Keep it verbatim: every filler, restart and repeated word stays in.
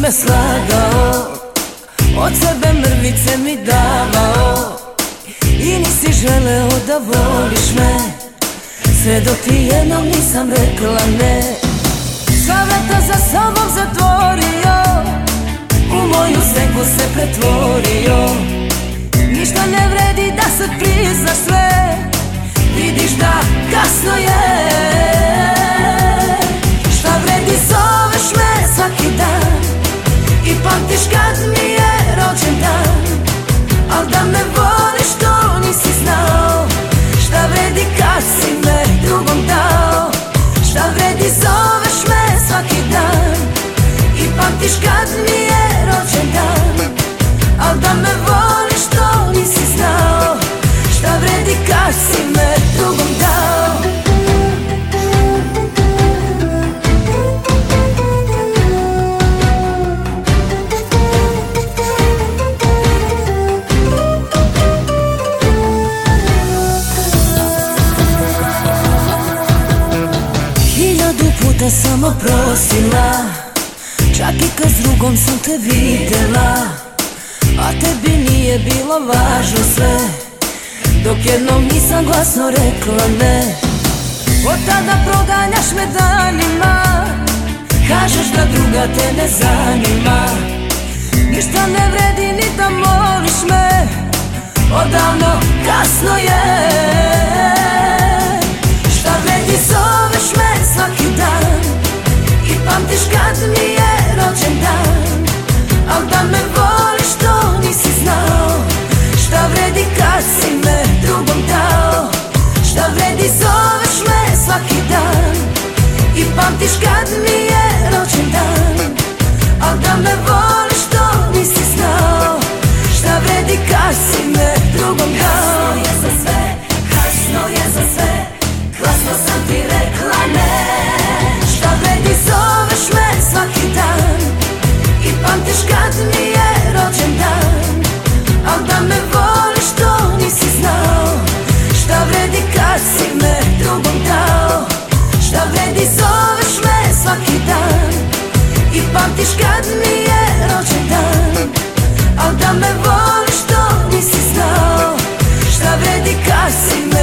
me slagao, od sebe mrvice mi davao i nisi želeo da voliš me, sve dok ti jednom nisam rekla ne. Sva vrata za sobom zatvorio, u moju senku se pretvorio. Ništa ne vredi da sad priznaš sve, vidiš da kasno je. Šta vredi zoveš me svaki dan i pamtiš kad mi je rođendan, al da me voliš to nisi znao. Šta vredi kad si me drugom dao, šta vredi zoveš me svaki dan i pamtiš kad mi je rođendan, al da me voliš to nisi znao. Šta vredi kad si me drugom dao. Hiljadu puta sam oprostila, čak i kad s drugom sam te videla, a tebi nije bilo važno sve, dok jednom nisam glasno rekla ne. Od tada proganjaš me danima, kažeš da druga te ne zanima. Ništa ne vredi ni da moliš me, odavno kasno je. Šta vredi zoveš me svaki dan i pamtiš kad mi je rođendan, al da me voliš to nisi znao. Šta vredi kad si me drugom dao, šta vredi zoveš me svaki dan i pamtiš kad mi je rođendan, al da me voliš to nisi znao. Šta vredi kad si me drugom dao. Kasno je za sve, kasno je za sve, glasno sam ti rekla ne. Šta vredi zoveš me svaki dan i pamtiš kad mi je rođendan, al da me voliš to nisi znao. Šta vredi kad si me drugom dao, šta vredi zoveš me svaki dan i pamtiš kad mi je rođendan, al da me voliš to nisi znao. Šta vredi kad si me